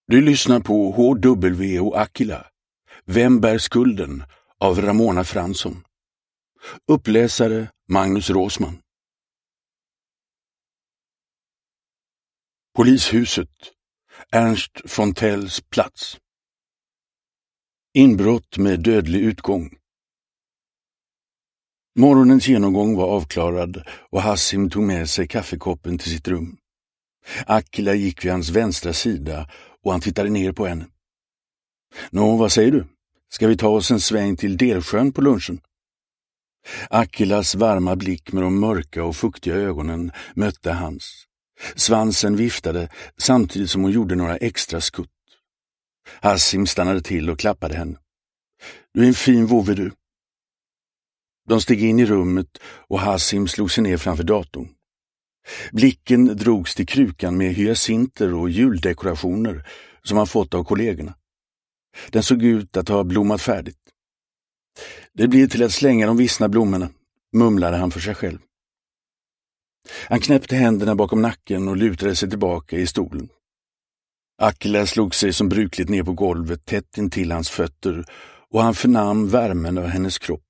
Du lyssnar på H.W. och Akila. Vem bär skulden? Av Ramona Fransson. Uppläsare Magnus Råsman. Polishuset. Ernst Fontells plats. Inbrott med dödlig utgång. Morgonens genomgång var avklarad och Hassim tog med sig kaffekoppen till sitt rum. Akila gick vid hans vänstra sida och han tittade ner på henne. Nå, vad säger du? Ska vi ta oss en sväng till Delsjön på lunchen? Akilas varma blick med de mörka och fuktiga ögonen mötte hans. Svansen viftade samtidigt som hon gjorde några extra skutt. Hassim stannade till och klappade henne. Du är en fin vovve du. De steg in i rummet och Hassim slog sig ner framför datorn. Blicken drogs till krukan med hyacinter och juldekorationer som han fått av kollegorna. Den såg ut att ha blommat färdigt. Det blir till att slänga de vissna blommorna, mumlade han för sig själv. Han knäppte händerna bakom nacken och lutade sig tillbaka i stolen. Akila slog sig som brukligt ner på golvet tätt intill hans fötter och han förnam värmen av hennes kropp.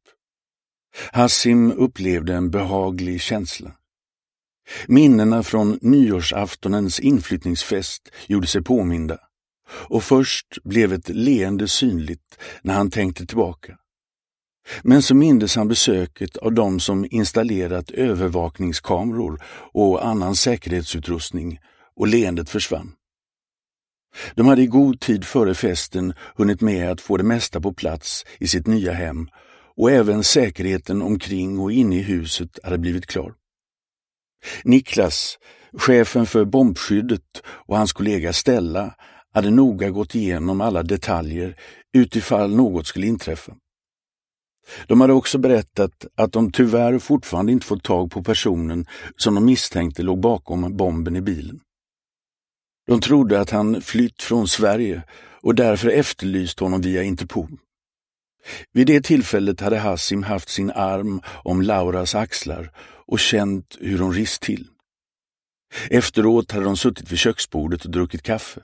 Hassim upplevde en behaglig känsla. Minnena från nyårsaftonens inflyttningsfest gjorde sig påminda och först blev ett leende synligt när han tänkte tillbaka. Men så mindes han besöket av dem som installerat övervakningskameror och annan säkerhetsutrustning och leendet försvann. De hade i god tid före festen hunnit med att få det mesta på plats i sitt nya hem och även säkerheten omkring och inne i huset hade blivit klar. Niklas, chefen för bombskyddet och hans kollega Stella hade noga gått igenom alla detaljer utifall något skulle inträffa. De hade också berättat att de tyvärr fortfarande inte fått tag på personen som de misstänkte låg bakom bomben i bilen. De trodde att han flytt från Sverige och därför efterlyst honom via Interpol. Vid det tillfället hade Hassim haft sin arm om Lauras axlar och känt hur hon rist till. Efteråt hade de suttit vid köksbordet och druckit kaffe.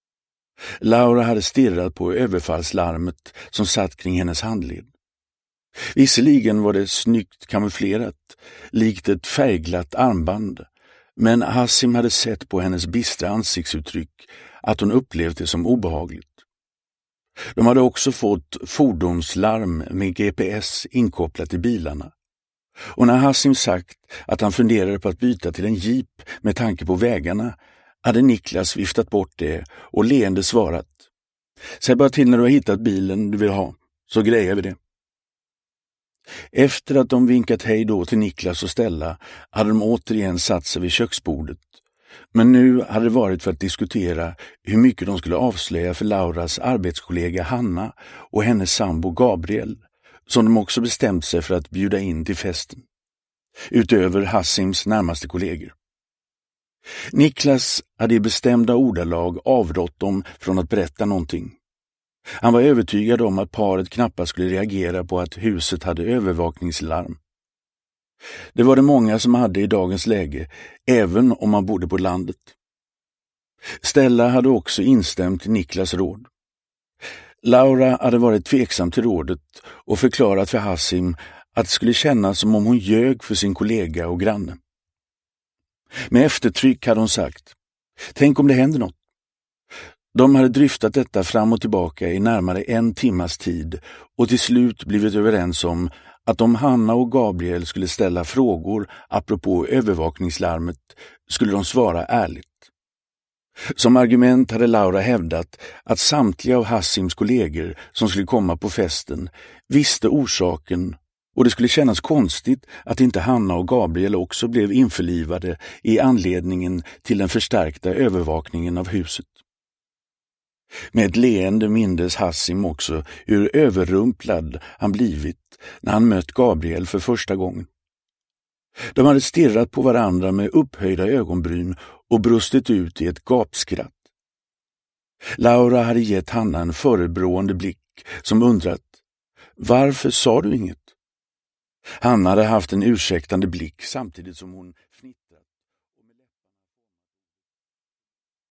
Laura hade stirrat på överfallslarmet som satt kring hennes handled. Visserligen var det snyggt kamouflerat, likt ett färgglatt armband, men Hassim hade sett på hennes bistra ansiktsuttryck att hon upplevt det som obehagligt. De hade också fått fordonslarm med GPS inkopplat i bilarna. Och när Hassim sagt att han funderade på att byta till en jeep med tanke på vägarna hade Niklas viftat bort det och leende svarat: Säg bara till när du har hittat bilen du vill ha, så grejer vi det. Efter att de vinkat hej då till Niklas och Stella hade de återigen satt sig vid köksbordet. Men nu hade det varit för att diskutera hur mycket de skulle avslöja för Lauras arbetskollega Hanna och hennes sambo Gabriel, som de också bestämt sig för att bjuda in till festen. Utöver Hassims närmaste kollegor. Niklas hade i bestämda ordalag avrått dem från att berätta någonting. Han var övertygad om att paret knappast skulle reagera på att huset hade övervakningslarm. Det var det många som hade i dagens läge, även om man bodde på landet. Stella hade också instämt i Niklas råd. Laura hade varit tveksam till rådet och förklarat för Hassim att det skulle kännas som om hon ljög för sin kollega och granne. Med eftertryck hade hon sagt: Tänk om det händer något. De hade dryftat detta fram och tillbaka i närmare 1 timmas tid och till slut blivit överens om att om Hanna och Gabriel skulle ställa frågor apropå övervakningslarmet skulle de svara ärligt. Som argument hade Laura hävdat att samtliga av Hassims kollegor som skulle komma på festen visste orsaken och det skulle kännas konstigt att inte Hanna och Gabriel också blev införlivade i anledningen till den förstärkta övervakningen av huset. Med ett leende mindes Hassim också hur överrumplad han blivit när han mött Gabriel för första gången. De hade stirrat på varandra med upphöjda ögonbryn och brustit ut i ett gapskratt. Laura hade gett Hanna en förebrående blick som undrat: Varför sa du inget? Hanna hade haft en ursäktande blick samtidigt som hon